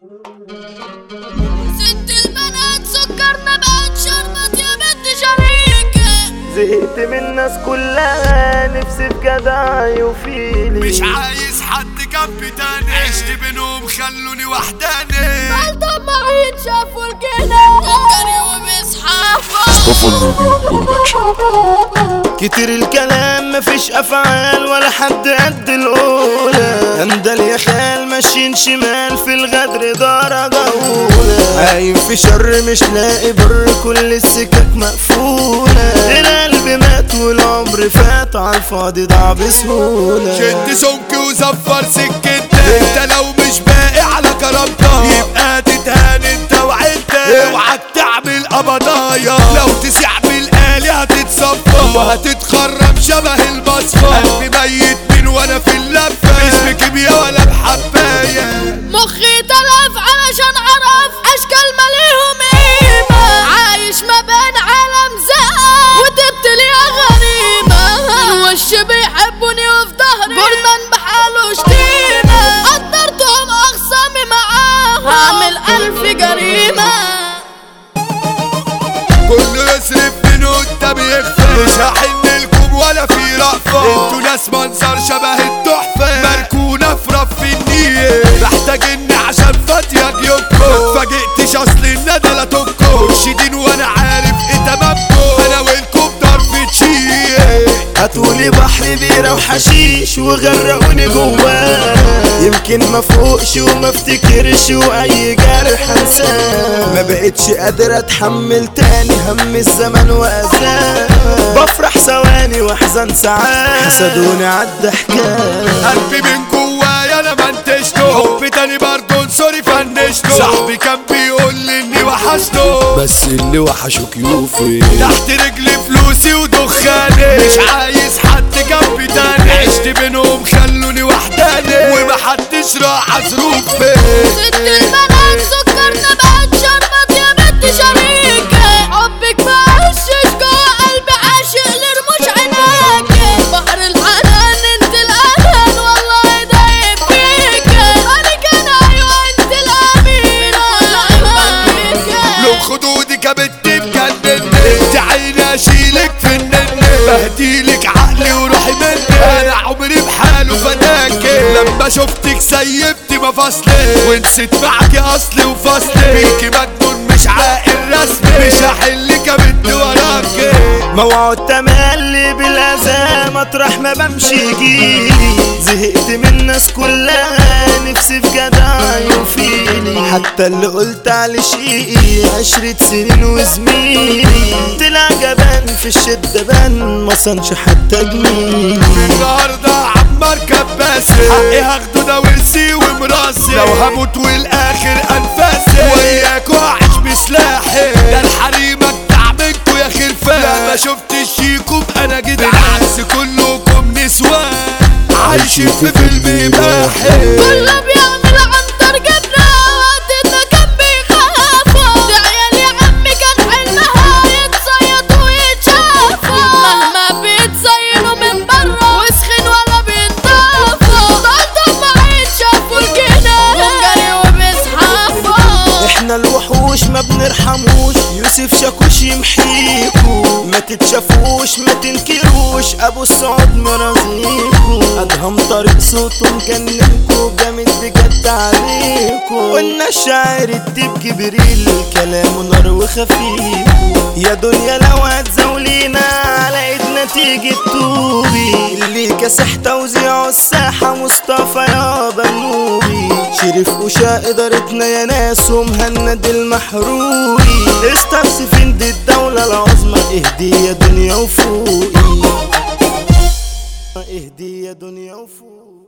ست البنات سكرنا بقت شربت يا بنت شريكة. زهقت من الناس كلها، نفسي في جدع يوفيلي. مش عايز حد جنبي تاني، عشت بينهم خلوني وحداني. غلطان معين شافوا الجنة فكري وبيصحى كتير الكلام مفيش افعال ولا حد قد الاولى. اندل يا خال ماشيين شمال في الغدر درجة اولى. عايم في شر مش لاقي بر، كل السكك مقفولة. القلب مات والعمر فات عالفاضي ضاع بسهولة. شد سمك وزفر سكتك، انت لو مش باقي على كرامتك يبقى تتهان انت وعدتك. اوعك تعمل قبضايا، لو تسيع بالآلي هتتصفى وهتتخرب شبه البصفة. قلبي ميت من وانا في اللفة، مش بكيميا ولا بحباية. مخي تلف علشان عرف اشكال ماليهم قيمة. عايش ما بين عالم زقة وتبت لي غريمة. وش بيحبوني وفي ظهري جرنان بحاله شتيمة. قدرتهم اخصامي معاهم هعمل 1000 جريمة. كله يصرف من قدام يخفى، مش هحن لكم ولا في رأفة. انتوا ناس منظر شبه التحفة، مركونة في رف النية. محتاجيني عشان فاضية جيوبكم، متفاجئتش اصل الندى لا تبكم. مرشدين وانا عارف ايه تمامكم، انا وانكم ضرب تشيل. هاتولي بحر بيرة وحشيش وغرقوني جواه. يمكن ما فوقش وما افتكرش واي جرح انساه. ما بقتش قادر اتحمل تاني هم الزمن واذاه. بفرح ثواني واحزن ساعات، حسدوني عالضحكات. قلبي من جوايا انا منتجته، حب تاني برضه سوري فنشته. صاحبي كان بيقول لي اني وحشته، بس اللي وحشوا كيوفي. تحت رجلي فلوسي ودخاني، مش عايز حد جنبي تاني. عشت بينهم خلوني وحداني، ومحدش راح ظروفي. ست البنات سكرنا بقت شربت يا بنت شريكة. حبك مقشش جوا قلبي عاشق لرموش عيناكي. بحر الحنان انت الأمان والله دايب فيكي. مالك انا ايوه انت الأمين والله بيكي. لو خدودي كبت تجنني، انت عيني اشيلك في النني. بهديلك عقلي وروحي مني، انا عمري بحاله فداكي. لما شفتك سيبتي مفاصلي، ونسيت معاكي اصلي وفصلي. بيكي مجنون مش عاقل رسمي، مش هحلك ابد وراكي. موعود تملي بالاذى مطرح ما بمشي جيلي. زهقت من الناس كلها، نفسي في جدع يوفيلي. حتى اللي قلت على شيء 10 سنين وزميلي. طلع جبان في الشدة بان، ما صنش حتى جميلي. النهارده عمار كباسي، حقي هاخده ده ورثي ومراسي. لو هموت والاخر انفاسي، وياكوا اعيش بسلاحي. ده الحريمة بتاع منكوا يا خلفان، لا ما شفتش فيكم انا جدعان. بالعكس كلكم نسوان عايشين في فيلم اباحي. كله بيعمل عنتر جبنا وقتنا كان بيخافوا. ده عيال يا عمي كان حلمها يتصيطوا ويتشافوا. مهما بيتصينوا من برا وسخن ولا بينضافوا. ضلتهم معين شافوا الجنة جري وبيزحفوا. احنا الوحوش ما بنرحموش، يوسف شاكوش يمحيكوا. ما تتشافوش ما تنكروش، ابو السعود مرازيكوا. ادهم طريق صوته مجننكوا، جامد بجد عليكوا. قلنا الشاعر الديب جبريل كلامه نار وخفيف. يا دنيا لو هتزاولينا على ايدنا تيجي الطوبي. اللي كاسح توزيعه الساحة مصطفى يابا النوبي. شريف وشا ادارتنا يا ناس ومهند المحروقي. استوصفين دي الدولة العظمى، اهدي يا دنيا وفوقي. اهدي يا دنيا وفوقي.